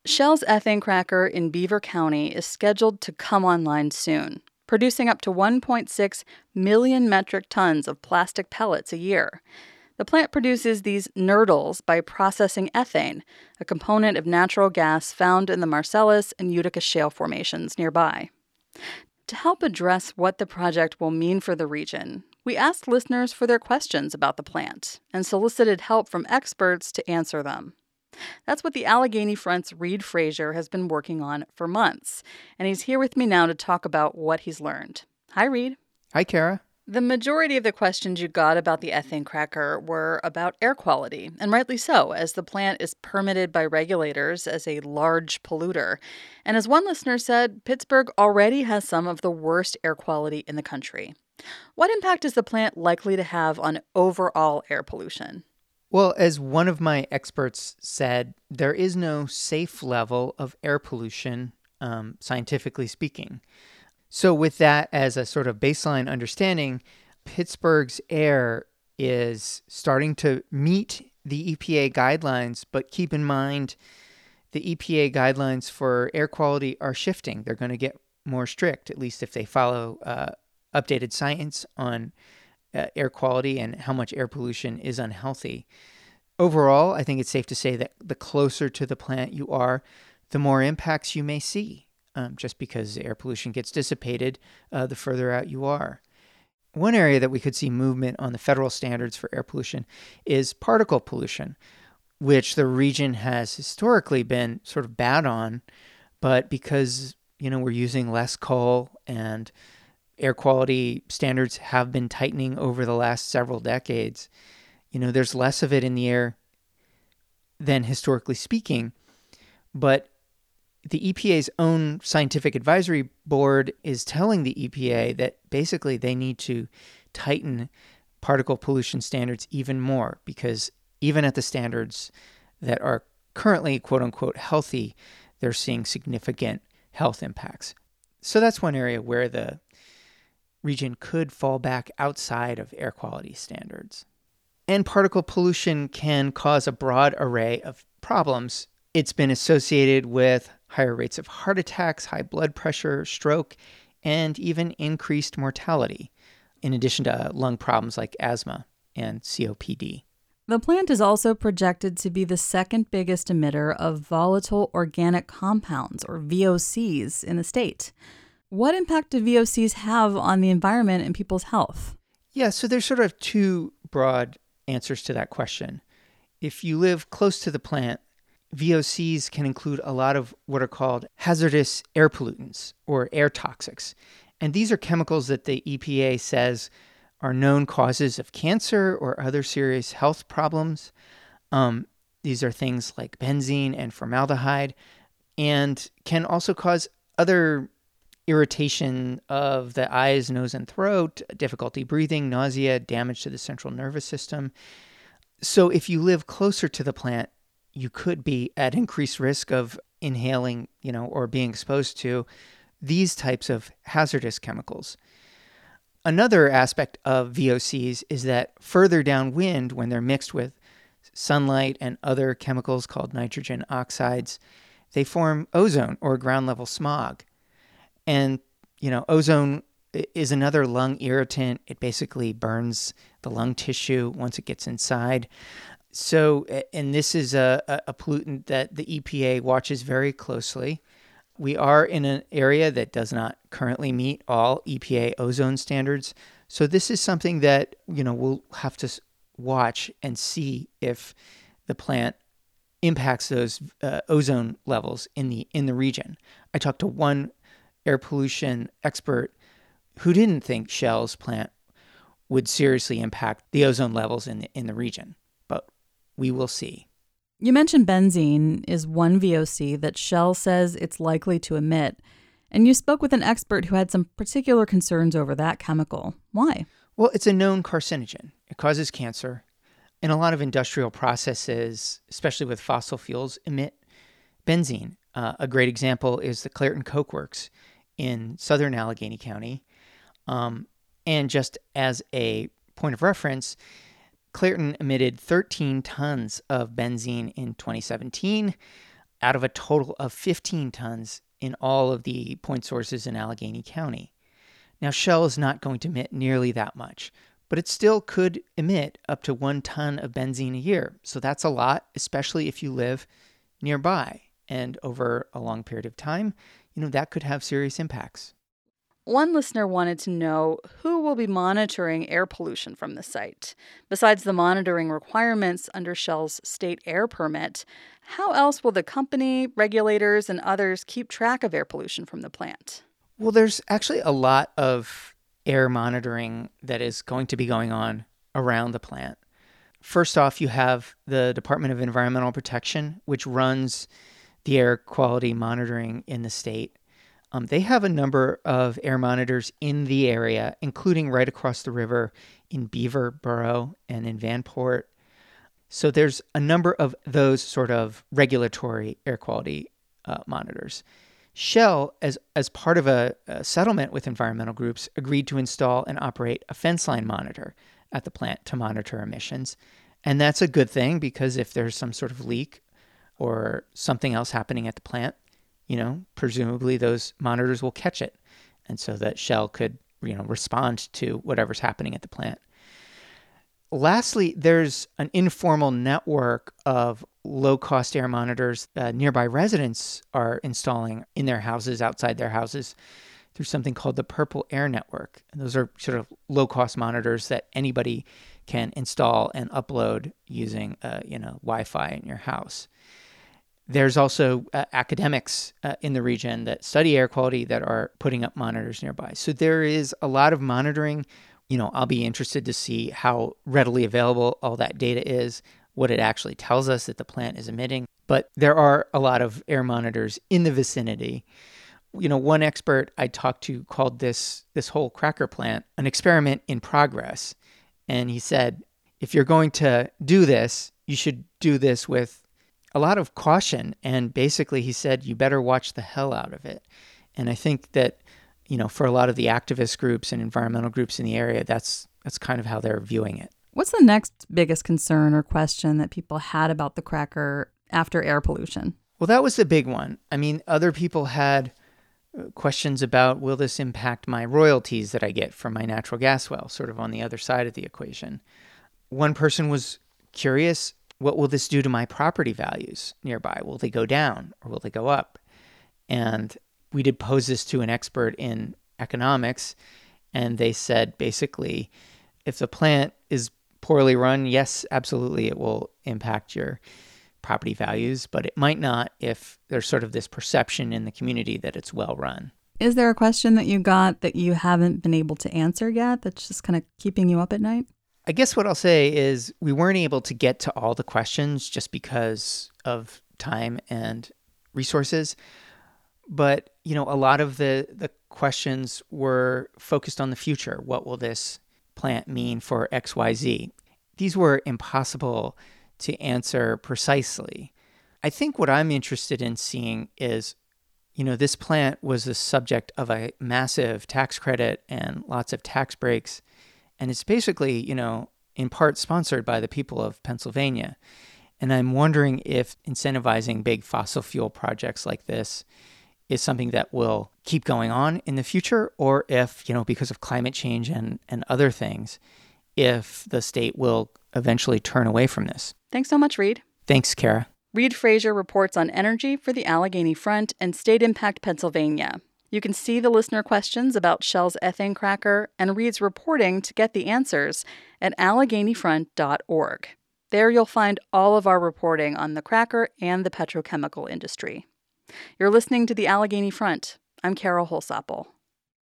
Shell's ethane cracker in Beaver County is scheduled to come online soon, producing up to 1.6 million metric tons of plastic pellets a year. The plant produces these nurdles by processing ethane, a component of natural gas found in the Marcellus and Utica shale formations nearby. To help address what the project will mean for the region, we asked listeners for their questions about the plant and solicited help from experts to answer them. That's what the Allegheny Front's Reed Frazier has been working on for months, and he's here with me now to talk about what he's learned. Hi, Reed. Hi, Kara. The majority of the questions you got about the ethane cracker were about air quality, and rightly so, as the plant is permitted by regulators as a large polluter. And as one listener said, Pittsburgh already has some of the worst air quality in the country. What impact is the plant likely to have on overall air pollution? Well, as one of my experts said, there is no safe level of air pollution, scientifically speaking. So with that as a sort of baseline understanding, Pittsburgh's air is starting to meet the EPA guidelines, but keep in mind the EPA guidelines for air quality are shifting. They're going to get more strict, at least if they follow updated science on air quality and how much air pollution is unhealthy. Overall, I think it's safe to say that the closer to the plant you are, the more impacts you may see. Just because air pollution gets dissipated, the further out you are. One area that we could see movement on the federal standards for air pollution is particle pollution, which the region has historically been sort of bad on, but because, we're using less coal and air quality standards have been tightening over the last several decades, there's less of it in the air than historically speaking, but the EPA's own scientific advisory board is telling the EPA that basically they need to tighten particle pollution standards even more because even at the standards that are currently quote unquote healthy, they're seeing significant health impacts. So that's one area where the region could fall back outside of air quality standards. And particle pollution can cause a broad array of problems. It's been associated with higher rates of heart attacks, high blood pressure, stroke, and even increased mortality, in addition to lung problems like asthma and COPD. The plant is also projected to be the second biggest emitter of volatile organic compounds, or VOCs, in the state. What impact do VOCs have on the environment and people's health? Yeah, so there's sort of two broad answers to that question. If you live close to the plant, VOCs can include a lot of what are called hazardous air pollutants or air toxics. And these are chemicals that the EPA says are known causes of cancer or other serious health problems. These are things like benzene and formaldehyde and can also cause other irritation of the eyes, nose, and throat, difficulty breathing, nausea, damage to the central nervous system. So if you live closer to the plant, you could be at increased risk of inhaling, or being exposed to these types of hazardous chemicals. Another aspect of VOCs is that further downwind, when they're mixed with sunlight and other chemicals called nitrogen oxides, they form ozone or ground level smog. And, ozone is another lung irritant. It basically burns the lung tissue once it gets inside. So, and this is a pollutant that the EPA watches very closely. We are in an area that does not currently meet all EPA ozone standards. So this is something that, we'll have to watch and see if the plant impacts those ozone levels in the region. I talked to one air pollution expert who didn't think Shell's plant would seriously impact the ozone levels in the region. We will see. You mentioned benzene is one VOC that Shell says it's likely to emit, and you spoke with an expert who had some particular concerns over that chemical. Why? Well, it's a known carcinogen. It causes cancer, and a lot of industrial processes, especially with fossil fuels, emit benzene. A great example is the Clairton Coke Works in southern Allegheny County. And just as a point of reference, Clairton emitted 13 tons of benzene in 2017. out of a total of 15 tons in all of the point sources in Allegheny County. Now, Shell is not going to emit nearly that much, but it still could emit up to 1 ton of benzene a year. So that's a lot, especially if you live nearby. And over a long period of time, that could have serious impacts. One listener wanted to know who will be monitoring air pollution from the site. Besides the monitoring requirements under Shell's state air permit, how else will the company, regulators, and others keep track of air pollution from the plant? Well, there's actually a lot of air monitoring that is going to be going on around the plant. First off, you have the Department of Environmental Protection, which runs the air quality monitoring in the state. They have a number of air monitors in the area, including right across the river in Beaver Borough and in Vanport. So there's a number of those sort of regulatory air quality monitors. Shell, as part of a settlement with environmental groups, agreed to install and operate a fence line monitor at the plant to monitor emissions. And that's a good thing because if there's some sort of leak or something else happening at the plant, presumably those monitors will catch it. And so that Shell could, respond to whatever's happening at the plant. Lastly, there's an informal network of low-cost air monitors nearby residents are installing in their houses, outside their houses, through something called the Purple Air Network. And those are sort of low-cost monitors that anybody can install and upload using, Wi-Fi in your house. There's also academics in the region that study air quality that are putting up monitors nearby. So there is a lot of monitoring. I'll be interested to see how readily available all that data is, what it actually tells us that the plant is emitting. But there are a lot of air monitors in the vicinity. One expert I talked to called this whole cracker plant an experiment in progress. And he said, if you're going to do this, you should do this with a lot of caution. And basically, he said, you better watch the hell out of it. And I think that, for a lot of the activist groups and environmental groups in the area, that's kind of how they're viewing it. What's the next biggest concern or question that people had about the cracker after air pollution? Well, that was the big one. I mean, other people had questions about, will this impact my royalties that I get from my natural gas well, sort of on the other side of the equation. One person was curious, what will this do to my property values nearby? Will they go down or will they go up? And we did pose this to an expert in economics, and they said basically, if the plant is poorly run, yes, absolutely, it will impact your property values, but it might not if there's sort of this perception in the community that it's well run. Is there a question that you got that you haven't been able to answer yet that's just kind of keeping you up at night? I guess what I'll say is we weren't able to get to all the questions just because of time and resources. But, a lot of the questions were focused on the future. What will this plant mean for XYZ? These were impossible to answer precisely. I think what I'm interested in seeing is, this plant was the subject of a massive tax credit and lots of tax breaks. And it's basically, in part sponsored by the people of Pennsylvania. And I'm wondering if incentivizing big fossil fuel projects like this is something that will keep going on in the future, or if, because of climate change and other things, if the state will eventually turn away from this. Thanks so much, Reed. Thanks, Kara. Reed Frazier reports on energy for the Allegheny Front and State Impact Pennsylvania. You can see the listener questions about Shell's ethane cracker and Reed's reporting to get the answers at AlleghenyFront.org. There you'll find all of our reporting on the cracker and the petrochemical industry. You're listening to the Allegheny Front. I'm Carol Holsapple.